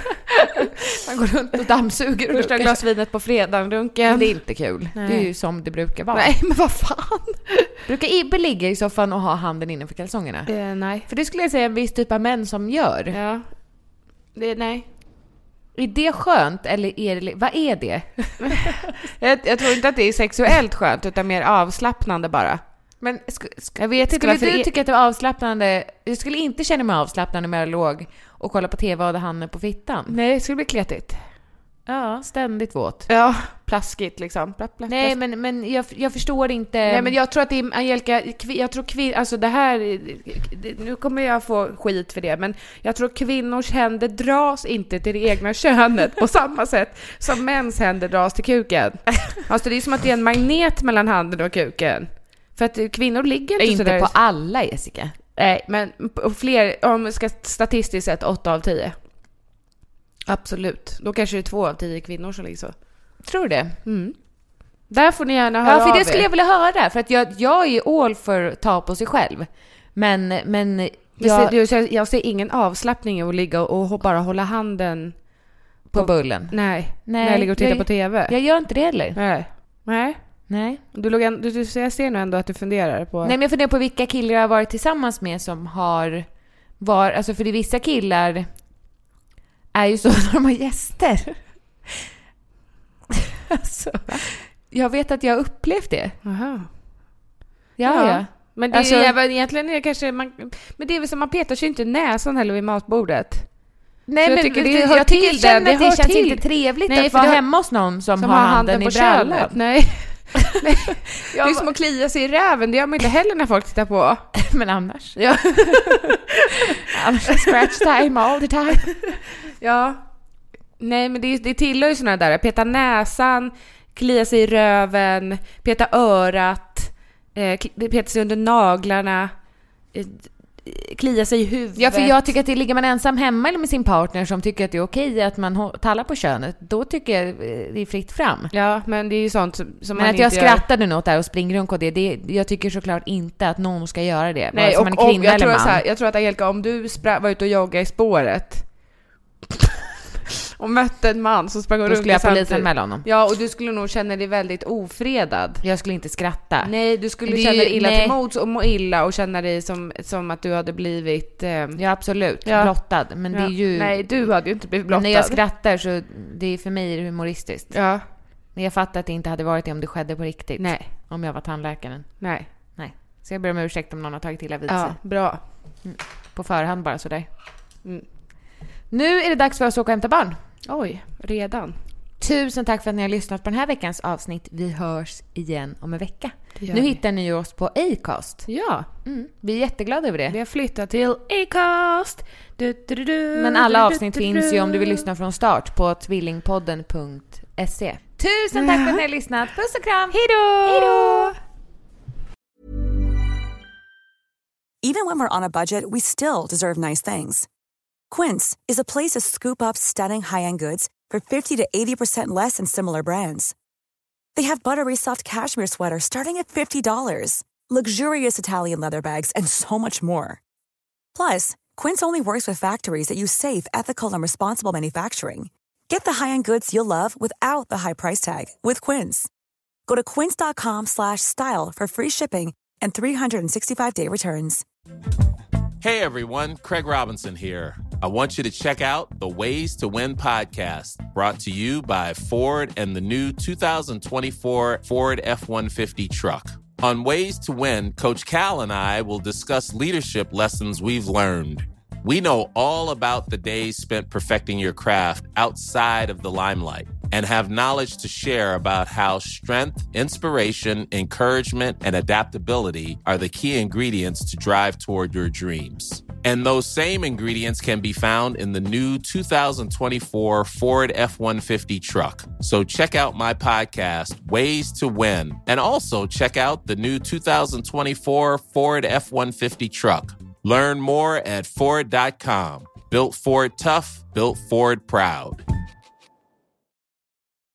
Man går runt och dammsuger och första glas vinet på fredagen runken. Men det är inte kul. Nej. Det är ju som det brukar vara. Nej, men vad fan. Brukar Ibbe ligga i soffan och ha handen innanför kalsongerna? Eh, nej. För det skulle jag säga en viss typ av män som gör. Ja. Det, nej. Är det skönt eller är det, vad är det? jag, jag tror inte att det är sexuellt skönt, utan mer avslappnande bara. Men sk- sk- jag vet skulle inte du är... tycka att det var avslappnande? Jag skulle inte känna mig avslappnande när jag låg och kolla på tv och hade handen på fittan. Nej, det skulle bli kletigt. Ja, ständigt våt. Ja, plaskigt liksom. Plask, plask, Nej, men, men jag, jag förstår inte. Nej, men jag tror att det är, Angelica, jag tror kvin, alltså det här, nu kommer jag få skit för det, men jag tror kvinnors händer dras inte till det egna könet på samma sätt som mäns händer dras till kuken. Alltså det är som att det är en magnet mellan handen och kuken. För att kvinnor ligger inte, inte sådär. på alla, Jessica. Nej, men fler, om ska statistiskt sett åtta av tio. Absolut. Då kanske det är två av tio kvinnor som ligger så. Tror du det? Mm. Där får ni gärna höra. Ja, för av det skulle er. jag vilja höra. För att jag, jag är all för att ta på sig själv. Men, men jag... jag, ser, jag ser ingen avslappning i att ligga och, och bara hålla handen på, på bullen. Nej, Nej, när jag ligger och tittar jag, på tv. Jag gör inte det heller. Nej. Nej. Nej. Du, låg en, du, du, så jag ser nu ändå att du funderar på... Nej, men jag funderar på vilka killar jag har varit tillsammans med som har var, alltså för det vissa killar är ju så när de har gäster. Alltså, jag vet att jag har upplevt det. Aha. Ja, ja. Men det Alltså- är, egentligen är det kanske... Man, men det är väl som man petar sig inte näsan heller vid matbordet. Nej, Så jag men tycker det, det hör jag tycker till känner det. Det att det hör känns till. inte trevligt Nej, att för vara det- hemma hos någon som, Som har handen, i brallan. könet. Nej. Nej. Det är som att klia sig i räven. Det gör man inte heller när folk tittar på. Men annars. Ja. Annars är scratch time all the time. Ja. Nej, men det, det tillhör ju såna där. Peta näsan, klia sig i röven, peta örat, eh, peta sig under naglarna, eh, klia sig i huvudet. Ja, för jag tycker att det ligger man ensam hemma eller med sin partner som tycker att det är okej att man hå- tallar på könet, då tycker jag det är fritt fram. Ja, men det är ju sånt som, som Men man att jag inte skrattade något där och springer runt och det, det, jag tycker såklart inte att någon ska göra det. Nej, och, man är och, och kvinna jag, eller tror man. så här, jag tror att Angelica, om du spra- var ute och joggade i spåret och mötte en man som sprang Då runt skulle jag samtidigt- polisanmäla honom. Ja, och du skulle nog känna dig väldigt ofredad. Jag skulle inte skratta. Nej, du skulle Det är känna ju- dig illa nej. till mods och må illa och känna dig som, som att du hade blivit... Eh, Ja, absolut. Ja. Blottad. Men det ja. är ju... Nej, du hade ju inte blivit Men blottad. när jag skrattar så det är för mig humoristiskt. Ja, Men jag fattar att det inte hade varit det om det skedde på riktigt. nej, Om jag var tandläkaren. nej. Nej. Så jag ber om ursäkt om någon har tagit illa vid sig. Ja, bra. På förhand bara sådär. Mm. Nu är det dags för oss att åka och hämta barn. Oj, redan. Tusen tack för att ni har lyssnat på den här veckans avsnitt. Vi hörs igen om en vecka. Det gör Nu vi. hittar ni oss på Acast. Ja, Mm. Vi är jätteglada över det. vi har flyttat till Acast. Du, du, du, du, Men alla du, avsnitt du, du, finns du. ju om du vill lyssna från start på tvillingpodden punkt se. Tusen tack för att ni har lyssnat. Puss och kram. Hej då! Hej då! Even when we're on a budget, we still deserve nice things. Quince is a place to scoop up stunning high-end goods for fifty to eighty percent less than similar brands. They have buttery soft cashmere sweaters starting at fifty dollars, luxurious Italian leather bags, and so much more. Plus, Quince only works with factories that use safe, ethical, and responsible manufacturing. Get the high-end goods you'll love without the high price tag with Quince. Go to quince.com slash style for free shipping and three sixty-five day returns. Hey everyone, Craig Robinson here. I want you to check out the Ways to Win podcast, brought to you by Ford and the new two thousand twenty-four Ford F one fifty truck. On Ways to Win, Coach Cal and I will discuss leadership lessons we've learned. We know all about the days spent perfecting your craft outside of the limelight and have knowledge to share about how strength, inspiration, encouragement, and adaptability are the key ingredients to drive toward your dreams. And those same ingredients can be found in the new two thousand twenty-four Ford F one fifty truck. So check out my podcast, Ways to Win, and also check out the new two thousand twenty-four Ford F one fifty truck. Learn more at Ford dot com. Built Ford tough, built Ford proud.